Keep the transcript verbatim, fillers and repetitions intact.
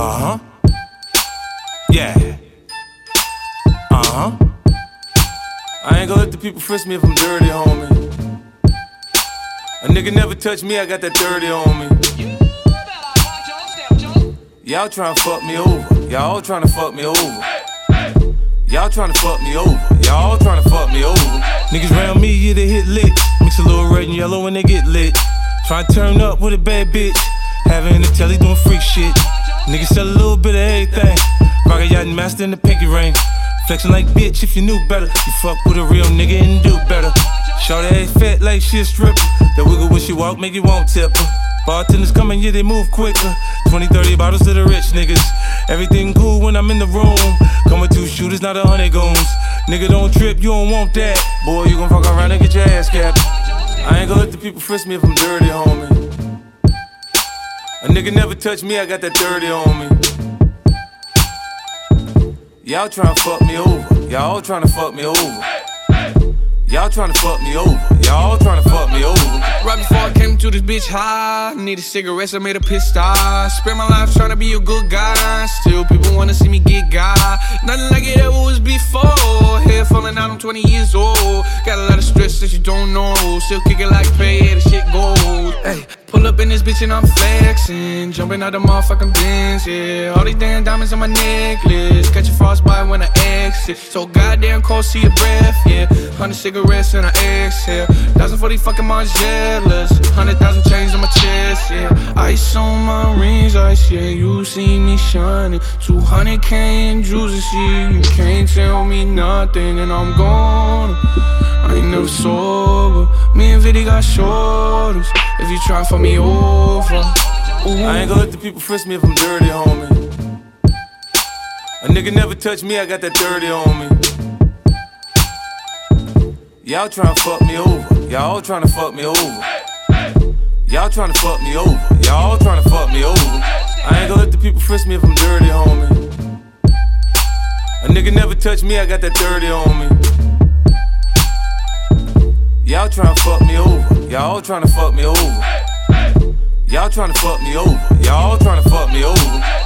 Uh-huh. Yeah. Uh-huh. I ain't gonna let the people frisk me if I'm dirty, homie. A nigga never touch me, I got that dirty on me. Y'all tryna fuck me over. Y'all tryna fuck me over. Y'all tryna fuck me over. Y'all tryna fuck me over. Niggas round me, yeah, they hit lit. Mix a little red and yellow when they get lit. Tryna turn up with a bad bitch. Having the telly doing freak shit. Niggas sell a little bit of everything. Rock a yacht and master in the pinky ring. Flexing like bitch if you knew better. You fuck with a real nigga and do better. Shorty ain't fat like she a stripper. That wiggle when she walk make you won't tip her. Bartenders coming, yeah, they move quicker. twenty, thirty bottles to the rich niggas. Everything cool when I'm in the room. Come with two shooters, not a hundred goons. Nigga, don't trip, you don't want that. Boy, you gon' fuck around and get your ass capped. I ain't gonna let the people frisk me if I'm dirty, homie. A nigga never touch me, I got that dirty on me. Y'all tryna fuck me over. Y'all tryna fuck me over. Y'all tryna fuck me over. Y'all tryna fuck me over. Right before I came to this bitch high, needed cigarettes, I made a pissed eye. Spent my life tryna be a good guy. Still people wanna see me get got. Nothing like it ever was before. Hair falling out, I'm twenty years old. Got a lot of stress that you don't know. Still kicking like pay, yeah, the shit gold. Hey, pull up in this bitch and I'm flexing. Jumping out the motherfucking Benz, yeah. All these damn diamonds on my necklace. Catch a frostbite when I exit. So goddamn cold, see your breath, yeah. Hundred cigarettes and I exhale. Thousand for these fucking Margielas. Hundred thousand chains on my chest, yeah. Ice on my rings, ice, yeah. You see me shining. Two hundred K in juices, yeah. You can't tell me nothing and I'm gone. I ain't never sober. Me and Viddy got shoulders. If you try for me over, ooh. I ain't gonna let the people frisk me if I'm dirty, homie. A nigga never touch me, I got that dirty on me. Y'all tryna fuck me over. Y'all tryna fuck me over. Y'all tryna fuck me over. Y'all tryna fuck me over. I ain't gonna let the people frisk me if I'm dirty, homie. A nigga never touch me, I got that dirty on me. Y'all tryna fuck me over. Y'all tryna fuck me over. Y'all tryna fuck me over. Y'all tryna fuck me over.